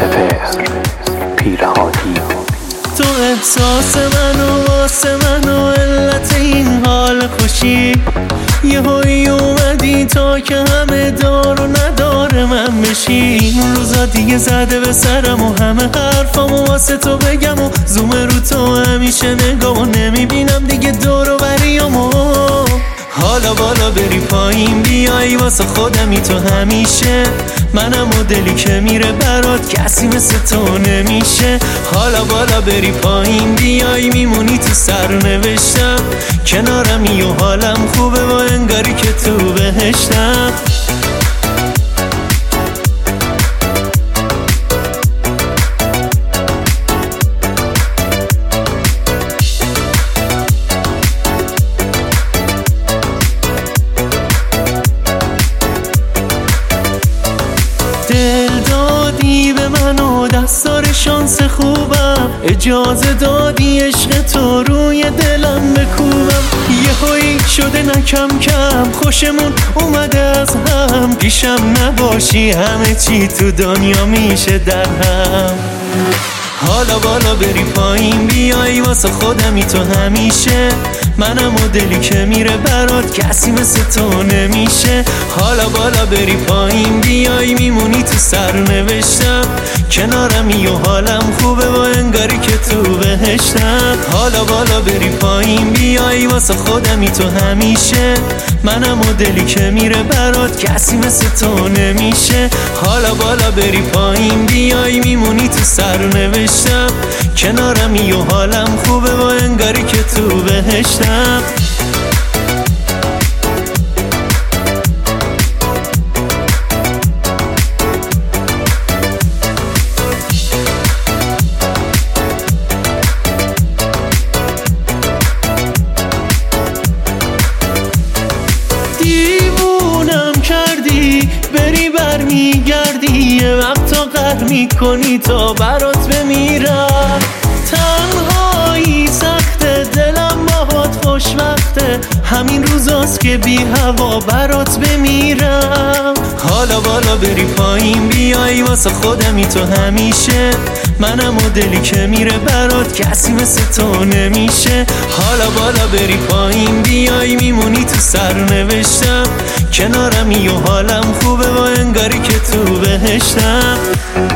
سپهر پیرهادی. تو احساس منو واسه منو علت این حال خوشی، یه هایی اومدی تا که همه دار و نداره من بشی. این روزا دیگه زده به سرم و همه حرفامو واسه تو بگم و زوم رو تو همیشه نگامو نمیبینم دیگه دور و بریامو. حالا بالا بری پایین بیایی واسه خودمی تو همیشه، منم مدلی که میره برات کسی مثل تو نمیشه. حالا بالا بری پایین بیایی میمونی تو سرنوشتم، کنارمی و حالم خوبه و انگاری که تو بهشتم. دل دادی به من و دستار شانس خوبم، اجازه دادی عشق تو روی دلم بکوبم. یه هایی شده نکم کم خوشمون اومده از هم، پیشم نباشی همه چی تو دنیا میشه در هم. حالا بالا بری پایین بیایی واسه خودمی تو همیشه، منم مدلی که میره برات کسی مثل تو نمیشه. حالا بالا بری پایین بیایی میمونی تو سرنوشتم، کنارمی و حالم خوبه و انگاری که تو بهشتم. حالا بالا بری پایین بیایی واسه خودمی تو همیشه، منم مدلی که میره برات کسی مثل تو نمیشه. حالا بالا بری پایین بیایی میمونی تو سرنوشتم، کنارمی و حالم خوبه و انگاری که تو بهشتم. دیوونم کردی بری برمیگردی، یه وقتا قهر میکنی تا برات بمیرم. تنهایی سخته دلم باهات خوشوقته، همین روزاست که بی هوا برات بمیرم. حالا بالا بری پایین بیایی واسه خودمی تو همیشه، منم مدلی که میره برات کسی مثل تو نمیشه. حالا بالا بری پایین بیایی میمونی تو سرنوشتم، کنارمی و حالم خوبه و انگاری که تو بهشتم.